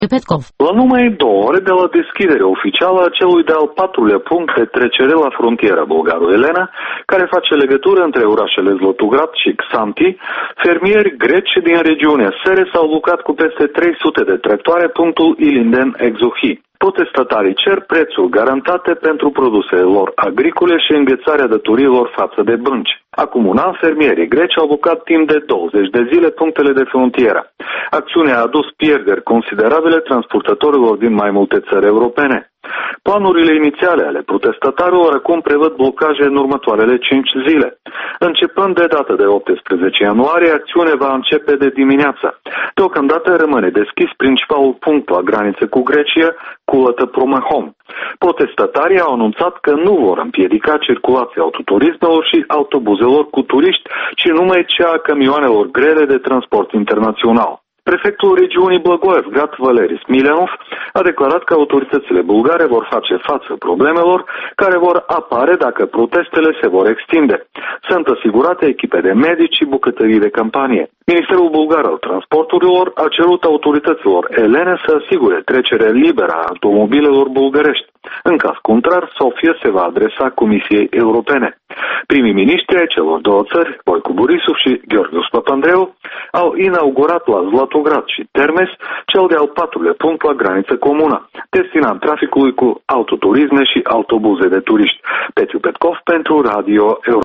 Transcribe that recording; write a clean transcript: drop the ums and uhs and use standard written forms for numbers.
Petkov. La numai 2 ore de la deschidere oficială a celui de-al 4-lea punct de trecere la frontiera bulgaro-elena, care face legătură între orașele Zlătograd și Xanthi, fermieri greci din regiunea Sere s-au lucrat cu peste 300 de tractoare punctul Ilinden-Exohi. Protestatarii cer prețuri garantate pentru produsele lor agricole și înghețarea datorilor față de bănci. Acum un an, fermierii greci au blocat timp de 20 de zile punctele de frontieră. Acțiunea a adus pierderi considerabile transportatorilor din mai multe țări europene. Planurile inițiale ale protestatarilor acum prevăd blocaje în următoarele 5 zile. Începând de data de 18 ianuarie, acțiunea va începe de dimineață. Deocamdată rămâne deschis principalul punct la graniță cu Grecia, Culătă Promahom. Protestatarii au anunțat că nu vor împiedica circulația autoturismelor și autobuzelor cu turiști, ci numai cea a camioanelor grele de transport internațional. Prefectul regiunii Blagoev, Gat Valery Smileanov, a declarat că autoritățile bulgare vor face față problemelor care vor apare dacă protestele se vor extinde. Sunt asigurate echipe de medici și bucătării de campanie. Ministerul bulgar al transporturilor a cerut autorităților elene să asigure trecerea liberă a automobilelor bulgărești. În caz contrar, Sofia se va adresa Comisiei Europene. Primii miniștri ai celor 2 țări, Boicu Borisov și Gheorghius Papandreou, au inaugurat la Zlatograd și Termes cel de-al 4-lea punct la graniță comună, destinat traficului cu autoturisme și autobuze de turiști. Petiu Petkov pentru Radio Europa.